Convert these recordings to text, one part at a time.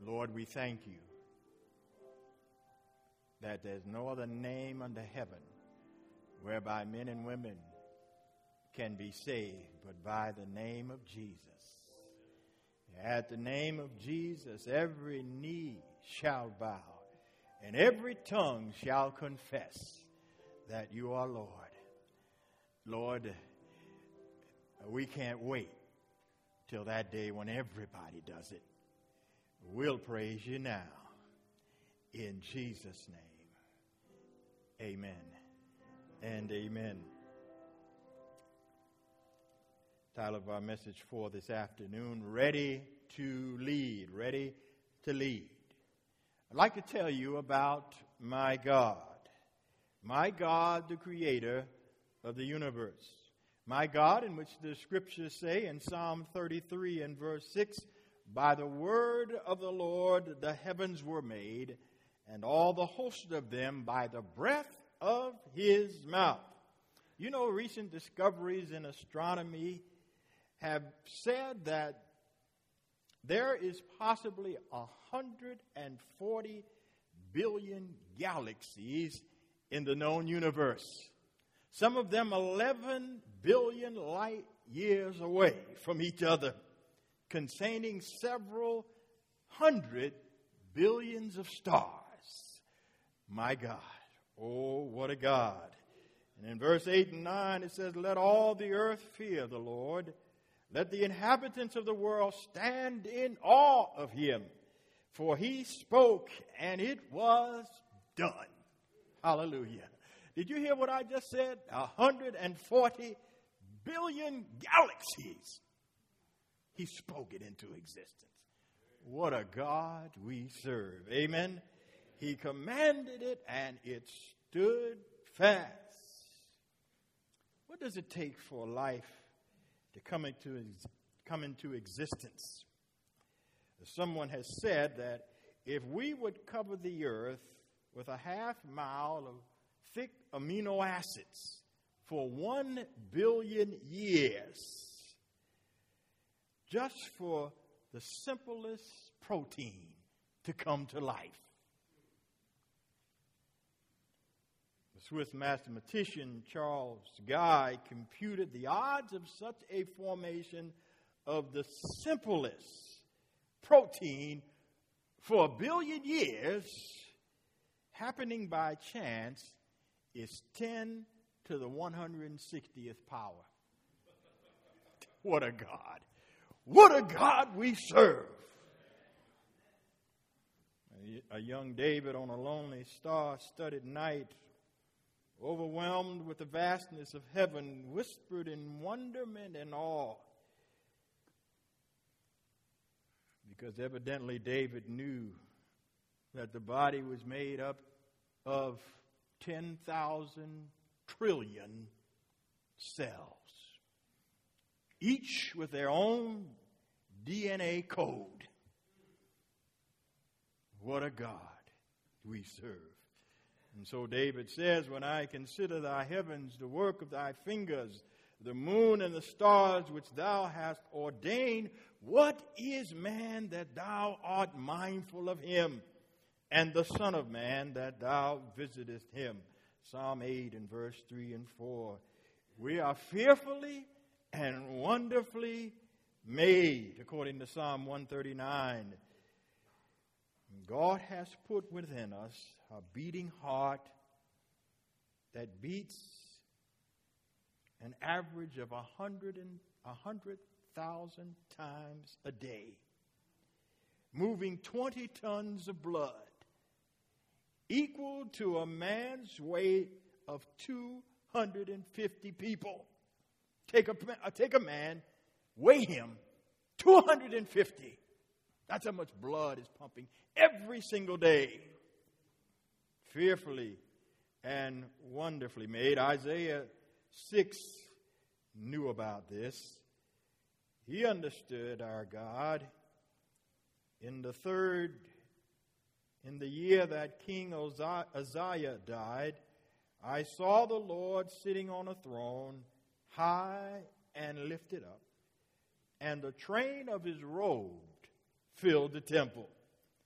Lord, we thank you that there's no other name under heaven whereby men and women can be saved but by the name of Jesus. At the name of Jesus, every knee shall bow and every tongue shall confess that you are Lord. Lord, we can't wait till that day when everybody does it. We'll praise you now. In Jesus' name, amen and amen. Title of our message for this afternoon, Ready to Lead. Ready to Lead. I'd like to tell you about my God. My God, the creator of the universe. My God, in which the scriptures say in Psalm 33 and verse 6, by the word of the Lord the heavens were made, and all the host of them by the breath of his mouth. You know, recent discoveries in astronomy have said that there is possibly 140 billion galaxies in the known universe. Some of them 11 billion light years away from each other, containing several hundred billions of stars. My God. Oh, what a God. And in verse 8 and 9 it says, let all the earth fear the Lord. Let the inhabitants of the world stand in awe of him. For he spoke and it was done. Hallelujah. Did you hear what I just said? 140 billion galaxies. He spoke it into existence. What a God we serve. Amen. He commanded it and it stood fast. What does it take for life to come into existence? Someone has said that if we would cover the earth with a half mile of thick amino acids for 1 billion years, just for the simplest protein to come to life. The Swiss mathematician Charles Guy computed the odds of such a formation of the simplest protein for 1 billion years happening by chance is 10 to the 160th power. What a God. What a God we serve. A young David on a lonely star-studded night, overwhelmed with the vastness of heaven, whispered in wonderment and awe. Because evidently David knew that the body was made up of 10,000 trillion cells, each with their own DNA code. What a God we serve. And so David says, when I consider thy heavens, the work of thy fingers, the moon and the stars which thou hast ordained, what is man that thou art mindful of him, and the Son of Man that thou visitest him? Psalm 8 and verse 3 and 4. We are fearfully and wonderfully made, according to Psalm 139. God has put within us a beating heart that beats an average of 100,000 times a day, moving 20 tons of blood, equal to a man's weight of 250 people. Take a man, weigh him, 250. That's how much blood is pumping every single day. Fearfully and wonderfully made. Isaiah 6 knew about this. He understood our God. In the year that King Uzziah died, I saw the Lord sitting on a throne, high and lifted up, and the train of his robe filled the temple.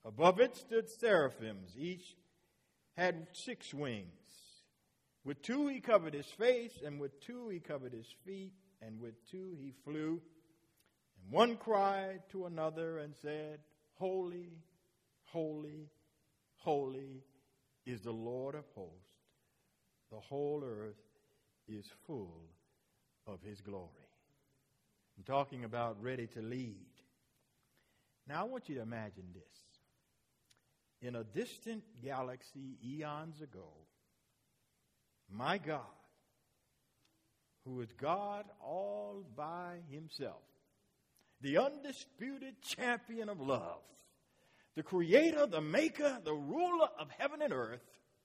Above it stood seraphims. Each had 6 wings. With 2 he covered his face, and with 2 he covered his feet, and with 2 he flew. And one cried to another and said, Holy, holy, holy is the Lord of hosts. The whole earth is full of his glory. I'm talking about ready to lead. Now I want you to imagine this. In a distant galaxy eons ago, my God, who is God all by himself, the undisputed champion of love, the creator, the maker, the ruler of heaven and earth,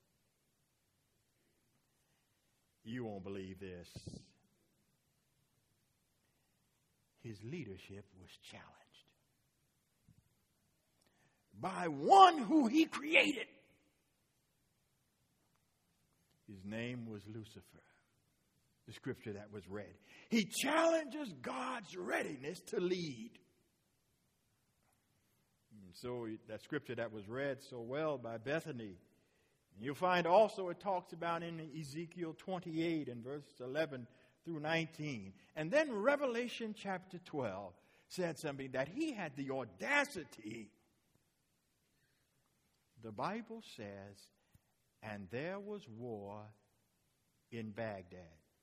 you won't believe this. His leadership was challenged by one who he created. His name was Lucifer, the scripture that was read. He challenges God's readiness to lead. And so that scripture that was read so well by Bethany, you'll find also it talks about in Ezekiel 28 and verses 11 through 19. And then Revelation chapter 12 said something that he had the audacity. The Bible says, and there was war in Baghdad.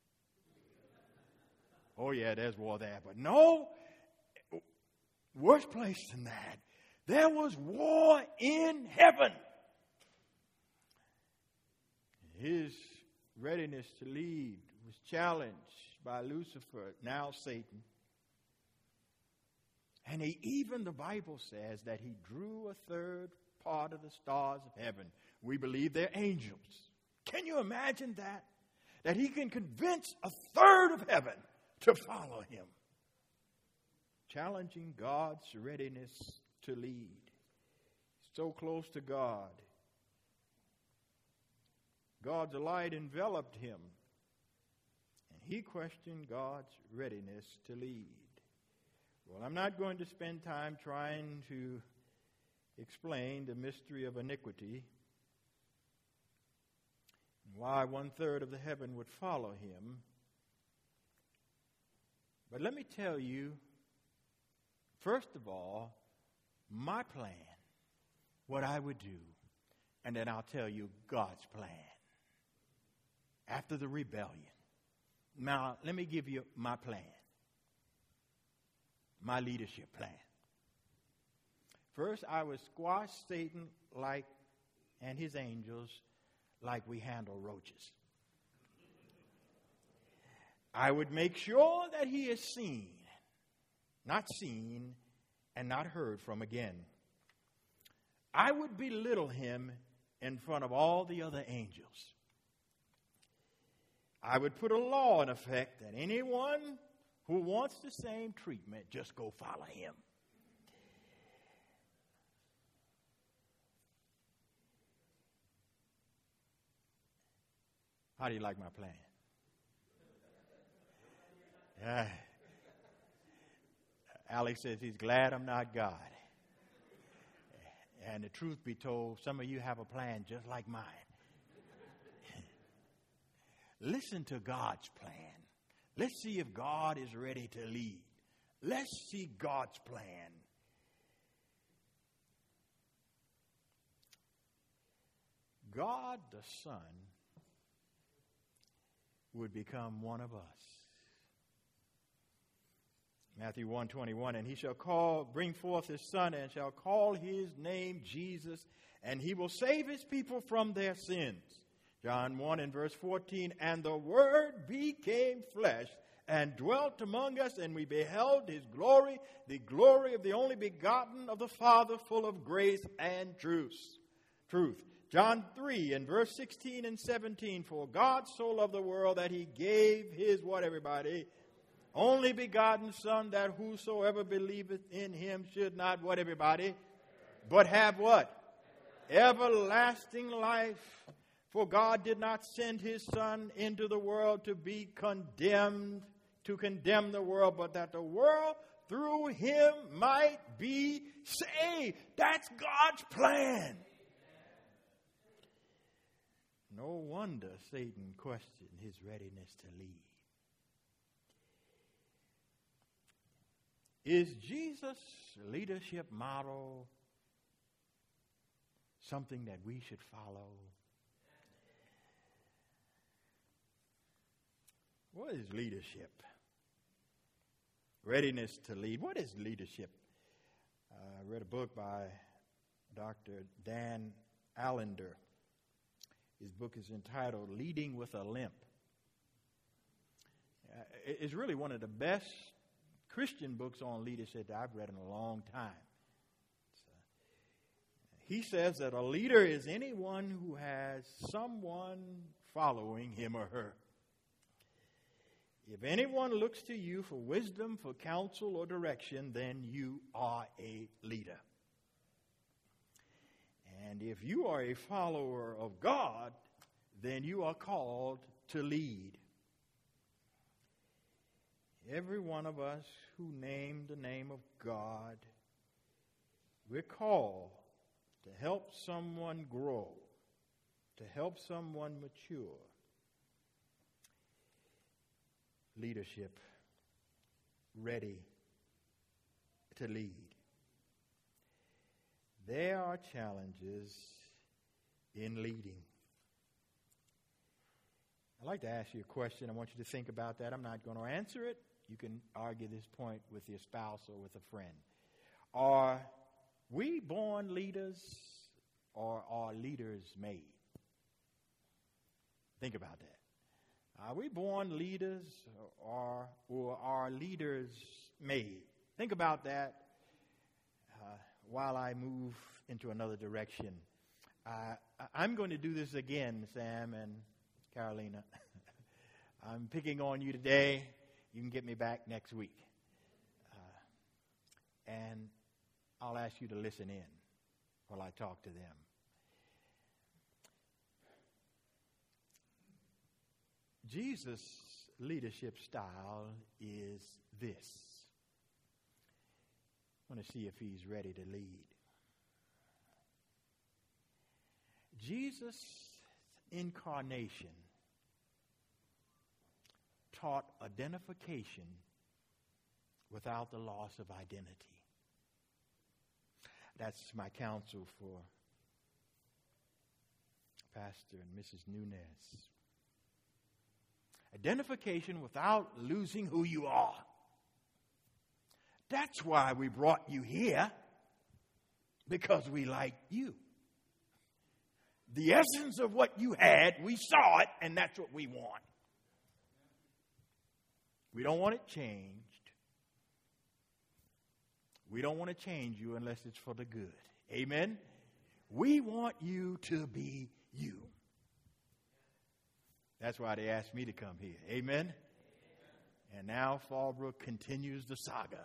Oh yeah, there's war there. But no, worse place than that. There was war in heaven. His readiness to lead was challenged by Lucifer, now Satan. And even the Bible says that he drew a third part of the stars of heaven. We believe they're angels. Can you imagine that? That he can convince a third of heaven to follow him. Challenging God's readiness to lead. So close to God. God's light enveloped him. And he questioned God's readiness to lead. Well, I'm not going to spend time trying to explain the mystery of iniquity and why 1/3 of the heaven would follow him. But let me tell you, first of all, my plan, what I would do, and then I'll tell you God's plan after the rebellion. Now, let me give you my plan, my leadership plan. First, I would squash Satan and his angels like we handle roaches. I would make sure that he is not seen, and not heard from again. I would belittle him in front of all the other angels. I would put a law in effect that anyone who wants the same treatment, just go follow him. How do you like my plan? Alex says he's glad I'm not God. And the truth be told, some of you have a plan just like mine. Listen to God's plan. Let's see if God is ready to lead. Let's see God's plan. God the Son would become one of us. Matthew 1:21, and he shall bring forth his son, and shall call his name Jesus, and he will save his people from their sins. John 1 and verse 14, and the Word became flesh and dwelt among us, and we beheld his glory, the glory of the only begotten of the Father, full of grace and truth. John 3 and verse 16 and 17, for God so loved the world that he gave his, what everybody? Only begotten Son, that whosoever believeth in him should not, what everybody? But have what? Everlasting life. For God did not send his Son into the world to be condemned, to condemn the world, but that the world through him might be saved. That's God's plan. No wonder Satan questioned his readiness to lead. Is Jesus' leadership model something that we should follow? What is leadership? Readiness to lead. What is leadership? I read a book by Dr. Dan Allender. His book is entitled Leading with a Limp. It's really one of the best Christian books on leadership that I've read in a long time. He says that a leader is anyone who has someone following him or her. If anyone looks to you for wisdom, for counsel, or direction, then you are a leader. And if you are a follower of God, then you are called to lead. Every one of us who name the name of God, we're called to help someone grow, to help someone mature. Leadership, ready to lead. There are challenges in leading. I'd like to ask you a question. I want you to think about that. I'm not going to answer it. You can argue this point with your spouse or with a friend. Are we born leaders or are leaders made? Think about that. Are we born leaders or are leaders made? Think about that while I move into another direction. I'm going to do this again, Sam and Carolina. I'm picking on you today. You can get me back next week. And I'll ask you to listen in while I talk to them. Jesus' leadership style is this. I want to see if he's ready to lead. Jesus' incarnation taught identification without the loss of identity. That's my counsel for Pastor and Mrs. Nunez. Identification without losing who you are. That's why we brought you here, because we like you. The essence of what you had, we saw it, and that's what we want. We don't want it changed. We don't want to change you unless it's for the good. Amen? We want you to be you. That's why they asked me to come here. Amen? And now Fallbrook continues the saga.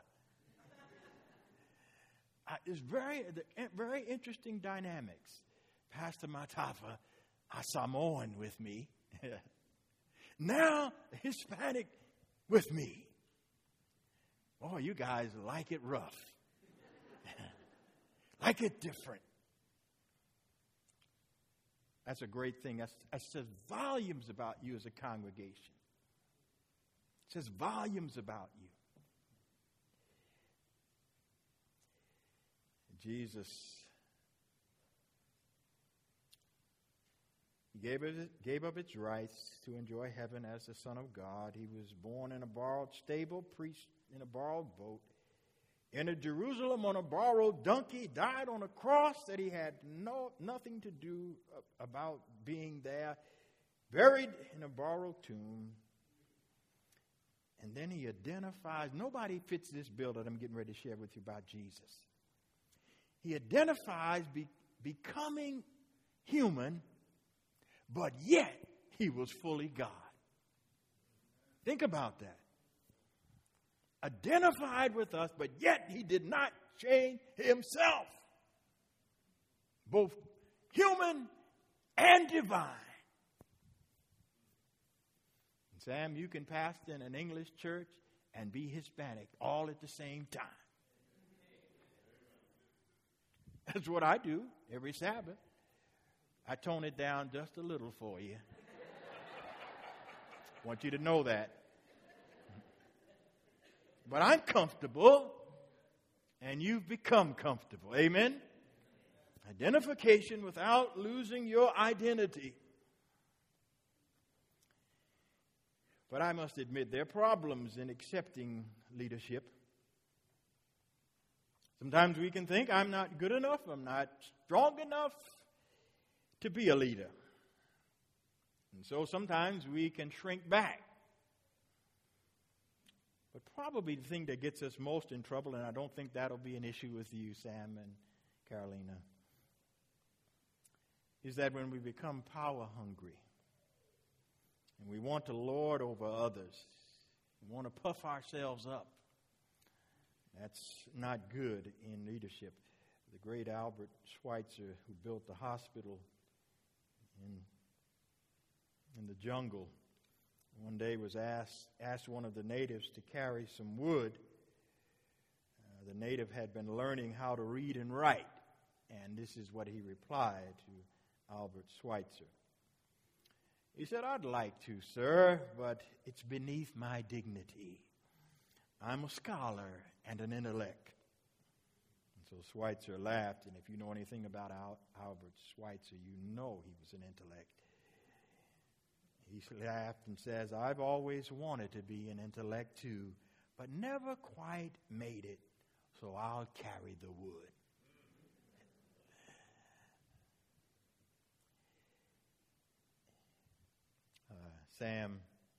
It's very interesting dynamics. Pastor Matafa, a Samoan with me. Now Hispanic with me. Oh, you guys like it rough. Like it different. That's a great thing. That says volumes about you as a congregation. It says volumes about you. Jesus gave up its rights to enjoy heaven as the Son of God. He was born in a borrowed stable, preached in a borrowed boat, entered Jerusalem on a borrowed donkey, died on a cross that he had nothing to do about being there, buried in a borrowed tomb. And then he identifies, nobody fits this bill that I'm getting ready to share with you about Jesus. He identifies becoming human, but yet he was fully God. Think about that. Identified with us, but yet he did not change himself. Both human and divine. Sam, you can pastor in an English church and be Hispanic all at the same time. That's what I do every Sabbath. I tone it down just a little for you. Want you to know that. But I'm comfortable, and you've become comfortable. Amen? Identification without losing your identity. But I must admit, there are problems in accepting leadership. Sometimes we can think, I'm not good enough, I'm not strong enough to be a leader. And so sometimes we can shrink back. But probably the thing that gets us most in trouble, and I don't think that'll be an issue with you, Sam and Carolina, is that when we become power hungry and we want to lord over others, we want to puff ourselves up, that's not good in leadership. The great Albert Schweitzer, who built the hospital in the jungle, one day was asked one of the natives to carry some wood. The native had been learning how to read and write, and this is what he replied to Albert Schweitzer. He said, "I'd like to, sir, but it's beneath my dignity. I'm a scholar and an intellect." And so Schweitzer laughed, and if you know anything about Albert Schweitzer, you know he was an intellect. He laughed and says, "I've always wanted to be an intellect too, but never quite made it, so I'll carry the wood." Sam,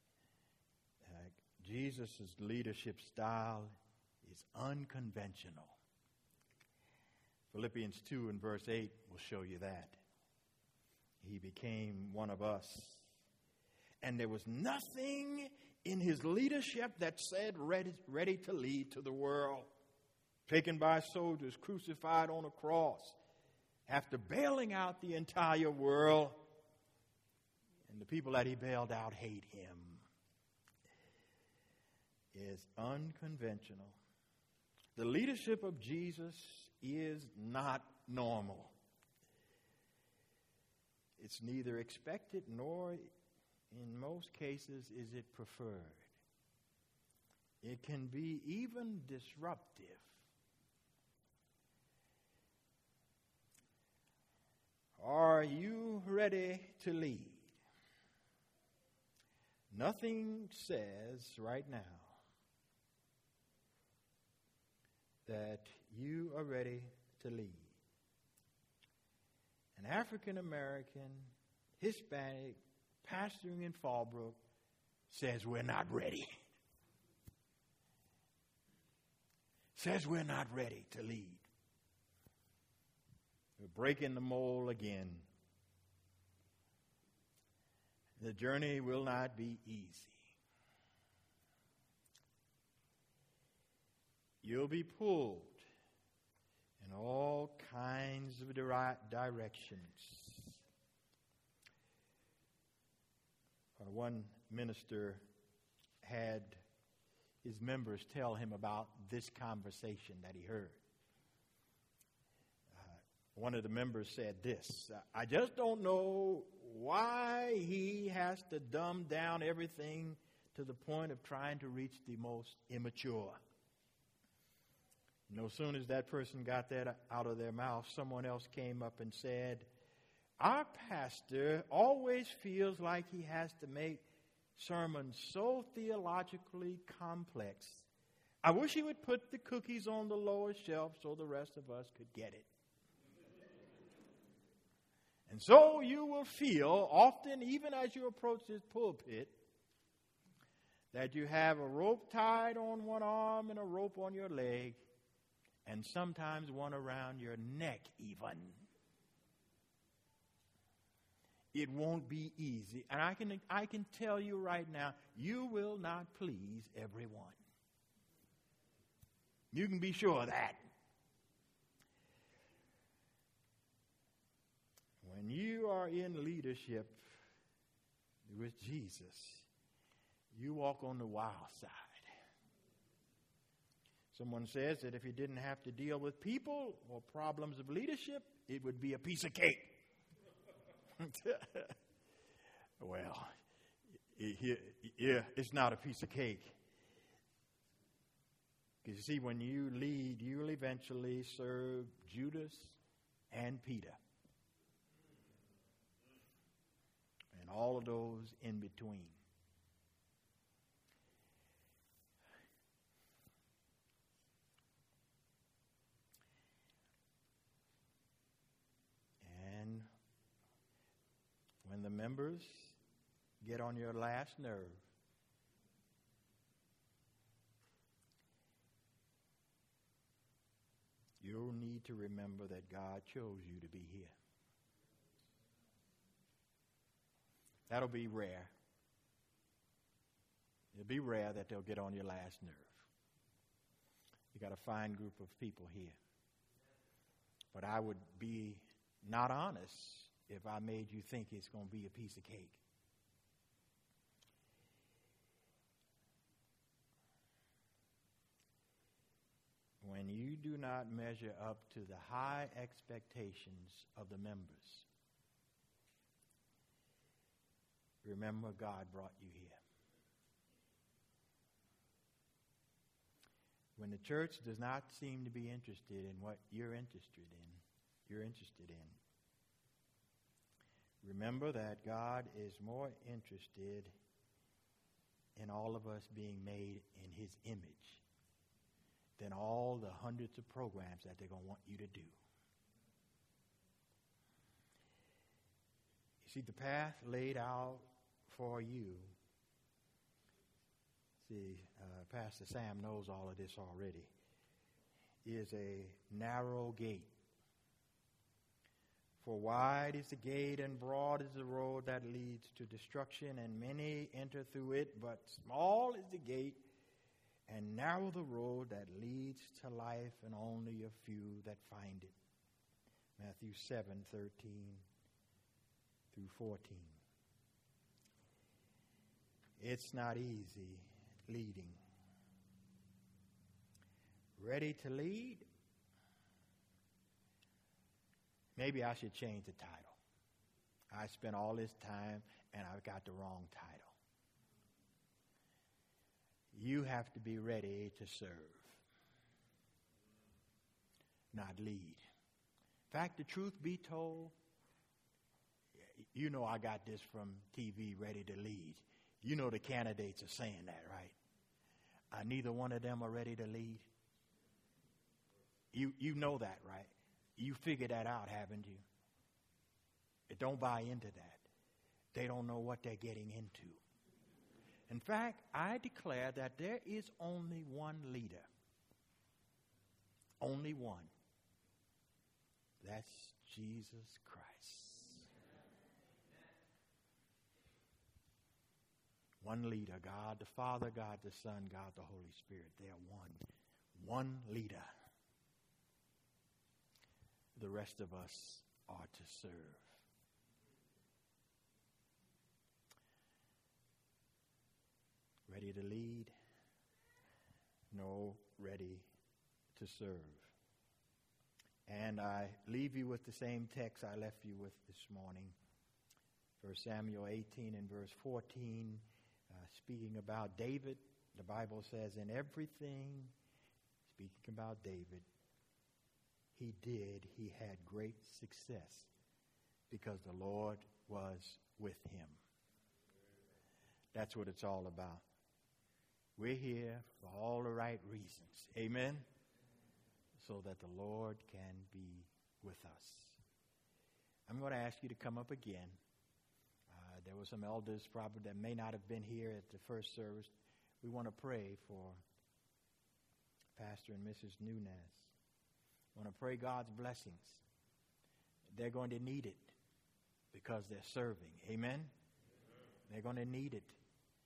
Jesus' leadership style is unconventional. Philippians 2 and verse 8 will show you that. He became one of us. And there was nothing in his leadership that said ready to lead to the world. Taken by soldiers, crucified on a cross, after bailing out the entire world. And the people that he bailed out hate him. Is unconventional. The leadership of Jesus is not normal. It's neither expected nor, in most cases, is it preferred. It can be even disruptive. Are you ready to lead? Nothing says right now that you are ready to lead. An African American, Hispanic, pastoring in Fallbrook says we're not ready. Says we're not ready to lead. We're breaking the mold again. The journey will not be easy. You'll be pulled in all kinds of directions. One minister had his members tell him about this conversation that he heard. One of the members said this, "I just don't know why he has to dumb down everything to the point of trying to reach the most immature." No sooner as that person got that out of their mouth, someone else came up and said, "Our pastor always feels like he has to make sermons so theologically complex. I wish he would put the cookies on the lower shelf so the rest of us could get it." And so you will feel often, even as you approach this pulpit, that you have a rope tied on one arm and a rope on your leg, and sometimes one around your neck even. It won't be easy. And I can tell you right now, you will not please everyone. You can be sure of that. When you are in leadership with Jesus, you walk on the wild side. Someone says that if you didn't have to deal with people or problems of leadership, it would be a piece of cake. Well, it's not a piece of cake. Because you see, when you lead, you'll eventually serve Judas and Peter. And all of those in between. And when the members get on your last nerve, you'll need to remember that God chose you to be here. That'll be rare. It'll be rare that they'll get on your last nerve. You got a fine group of people here. But I would be not honest if I made you think it's going to be a piece of cake. When you do not measure up to the high expectations of the members, remember God brought you here. When the church does not seem to be interested in what you're interested in, remember that God is more interested in all of us being made in His image than all the hundreds of programs that they're going to want you to do. You see, the path laid out for you, Pastor Sam knows all of this already, is a narrow gate. For wide is the gate and broad is the road that leads to destruction, and many enter through it, but small is the gate and narrow the road that leads to life, and only a few that find it. Matthew 7:13 through 14. It's not easy leading. Ready to lead? Maybe I should change the title. I spent all this time and I've got the wrong title. You have to be ready to serve, not lead. In fact, the truth be told, you know I got this from TV, Ready to Lead. You know the candidates are saying that, right? Neither one of them are ready to lead. You know that, right? You figured that out, haven't you? Don't buy into that. They don't know what they're getting into. In fact, I declare that there is only one leader. Only one. That's Jesus Christ. One leader, God the Father, God the Son, God the Holy Spirit. They are one. One leader. The rest of us are to serve. Ready to lead? No, ready to serve. And I leave you with the same text I left you with this morning. 1 Samuel 18 and verse 14, speaking about David, the Bible says, in everything, speaking about David, he had great success because the Lord was with him. That's what it's all about. We're here for all the right reasons. Amen? So that the Lord can be with us. I'm going to ask you to come up again. There were some elders probably that may not have been here at the first service. We want to pray for Pastor and Mrs. Nunez. We want to pray God's blessings. They're going to need it because they're serving. Amen? They're going to need it.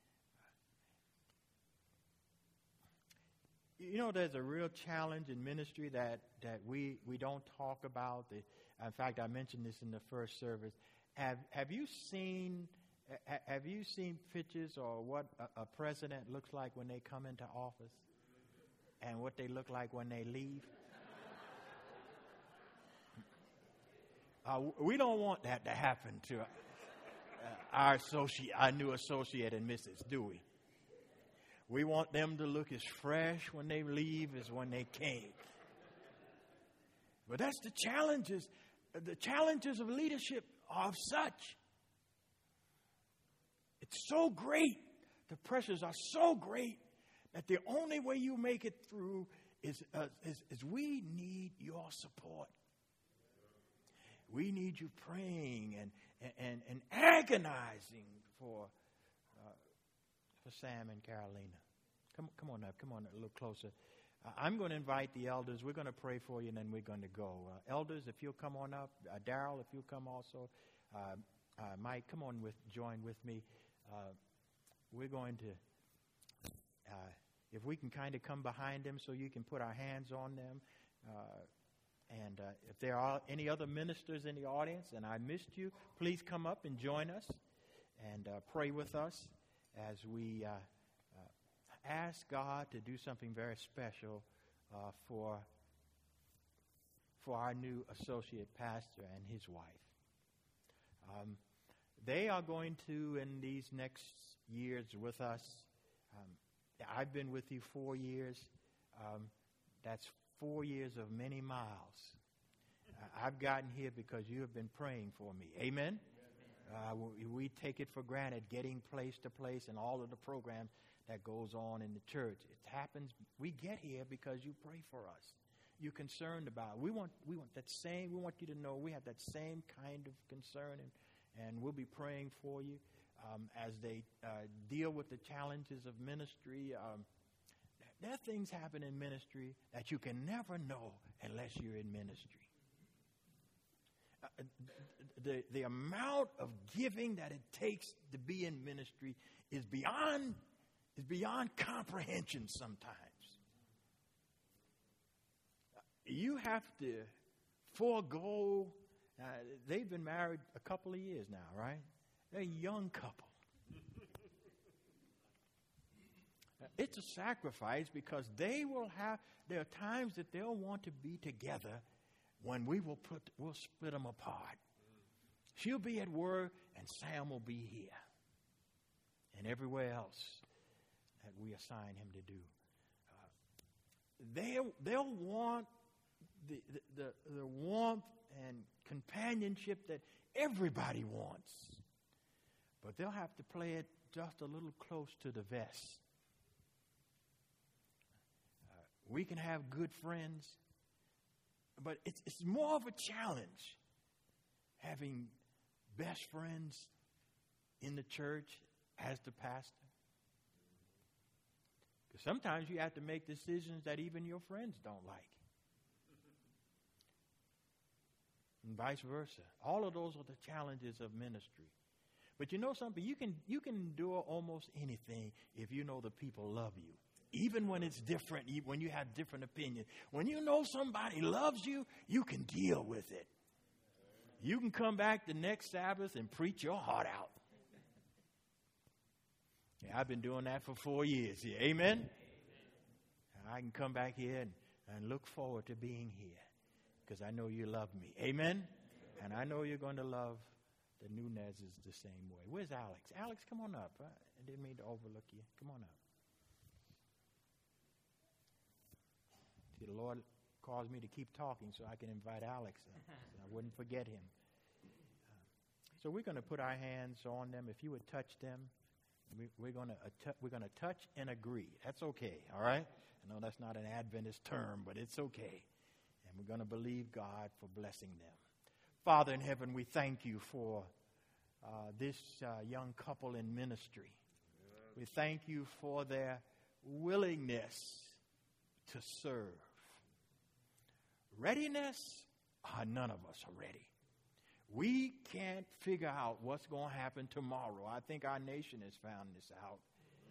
You know, there's a real challenge in ministry that we don't talk about. In fact, I mentioned this in the first service. Have you seen pictures or what a president looks like when they come into office? and what they look like when they leave. We don't want that to happen to our new associate and Mrs., do we? We want them to look as fresh when they leave as when they came. But that's the challenges. The challenges of leadership are such. It's so great. The pressures are so great that the only way you make it through is we need your support. We need you praying and agonizing for Sam and Carolina. Come on up. Come on a little closer. I'm going to invite the elders. We're going to pray for you, and then we're going to go. Elders, if you'll come on up. Darrell, if you'll come also. Mike, come on join with me. We're going to, if we can kind of come behind them so you can put our hands on them. And if there are any other ministers in the audience and I missed you, please come up and join us and pray with us as we ask God to do something very special for our new associate pastor and his wife. They are going to, in these next years with us, I've been with you 4 years. That's 4 years of many miles. I've gotten here because you have been praying for me. Amen? We take it for granted, getting place to place and all of the programs that goes on in the church. It happens. We get here because you pray for us. You're concerned about it. We want that same. We want you to know we have that same kind of concern, and we'll be praying for you as they deal with the challenges of ministry. There are things happen in ministry that you can never know unless you're in ministry. The amount of giving that it takes to be in ministry is beyond comprehension sometimes. You have to forego. They've been married a couple of years now, right? They're a young couple. It's a sacrifice because there are times that they'll want to be together when we'll split them apart. She'll be at work and Sam will be here and everywhere else that we assign him to do. They'll want the warmth and companionship that everybody wants, but they'll have to play it just a little close to the vest. We can have good friends, but it's more of a challenge having best friends in the church as the pastor. Because sometimes you have to make decisions that even your friends don't like. And vice versa. All of those are the challenges of ministry. But you know something? You can endure almost anything if you know the people love you. Even when it's different, when you have different opinions. When you know somebody loves you, you can deal with it. You can come back the next Sabbath and preach your heart out. Yeah, I've been doing that for 4 years here. Amen? I can come back here and look forward to being here because I know you love me. Amen? And I know you're going to love the Nunez's the same way. Where's Alex? Alex, come on up. I didn't mean to overlook you. Come on up. See, the Lord caused me to keep talking so I can invite Alex in, so I wouldn't forget him. So we're going to put our hands on them. If you would touch them, we're going to touch and agree. That's okay, all right? I know that's not an Adventist term, but it's okay. And we're going to believe God for blessing them. Father in heaven, we thank you for this young couple in ministry. We thank you for their willingness to serve. Readiness? None of us are ready. We can't figure out what's going to happen tomorrow. I think our nation has found this out.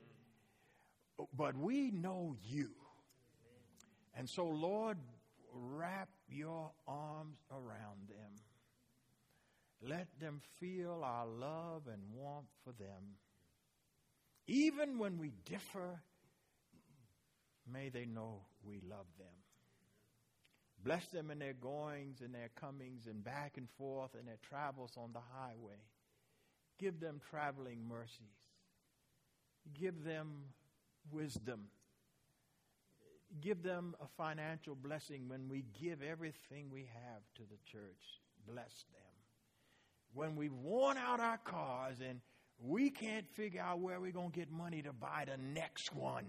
But we know you. And so, Lord, wrap your arms around them. Let them feel our love and warmth for them. Even when we differ, may they know we love them. Bless them in their goings and their comings and back and forth and their travels on the highway. Give them traveling mercies. Give them wisdom. Give them a financial blessing when we give everything we have to the church. Bless them. When we've worn out our cars and we can't figure out where we're going to get money to buy the next one,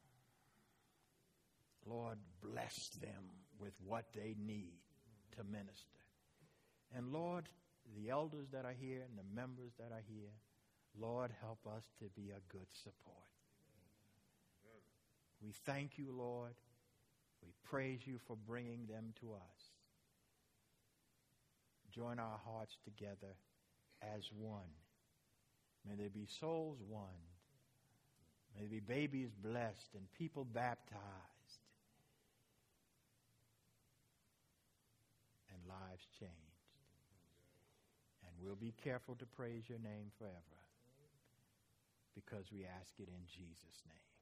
Lord, bless them with what they need to minister. And Lord, the elders that are here and the members that are here, Lord, help us to be a good support. We thank you, Lord. We praise you for bringing them to us. Join our hearts together as one. May there be souls won. May there be babies blessed and people baptized and lives changed. And we'll be careful to praise your name forever because we ask it in Jesus' name.